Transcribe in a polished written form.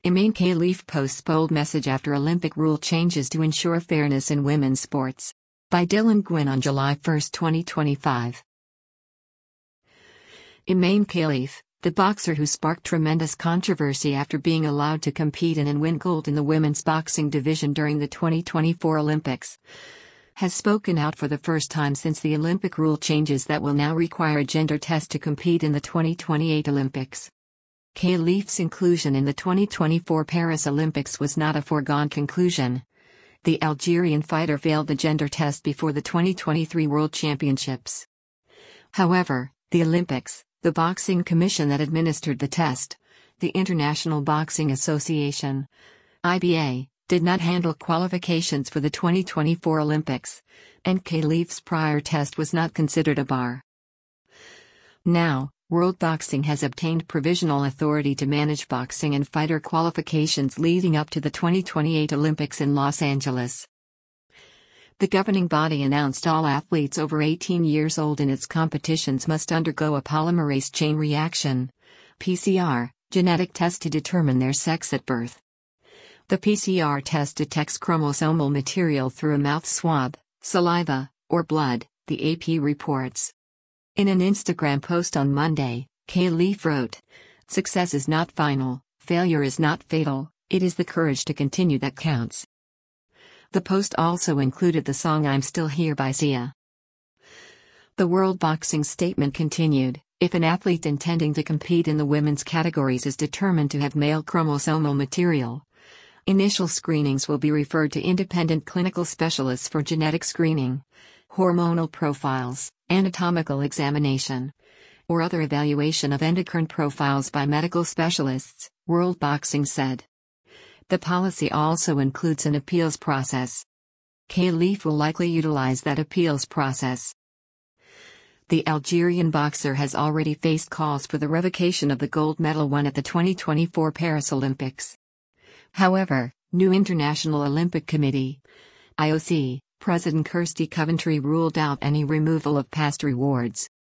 Imane Khalif posts bold message after Olympic rule changes to ensure fairness in women's sports. By Dylan Gwynn on July 1, 2025. Imane Khalif, the boxer who sparked tremendous controversy after being allowed to compete in and win gold in the women's boxing division during the 2024 Olympics, has spoken out for the first time since the Olympic rule changes that will now require a gender test to compete in the 2028 Olympics. Khalif's inclusion in the 2024 Paris Olympics was not a foregone conclusion. The Algerian fighter failed the gender test before the 2023 World Championships. However, the Olympics, the boxing commission that administered the test, the International Boxing Association, IBA, did not handle qualifications for the 2024 Olympics, and Khalif's prior test was not considered a bar. Now, World Boxing has obtained provisional authority to manage boxing and fighter qualifications leading up to the 2028 Olympics in Los Angeles. The governing body announced all athletes over 18 years old in its competitions must undergo a polymerase chain reaction (PCR) genetic test to determine their sex at birth. The PCR test detects chromosomal material through a mouth swab, saliva, or blood, the AP reports. In an Instagram post on Monday, Khalif wrote, "Success is not final, failure is not fatal, it is the courage to continue that counts." The post also included the song I'm Still Here by Sia. The World Boxing statement continued, "If an athlete intending to compete in the women's categories is determined to have male chromosomal material, initial screenings will be referred to independent clinical specialists for genetic screening, hormonal profiles, anatomical examination, or other evaluation of endocrine profiles by medical specialists," World Boxing said. The policy also includes an appeals process. Khalif will likely utilize that appeals process. The Algerian boxer has already faced calls for the revocation of the gold medal won at the 2024 Paris Olympics. However, new International Olympic Committee (IOC) President Kirsty Coventry ruled out any removal of past rewards.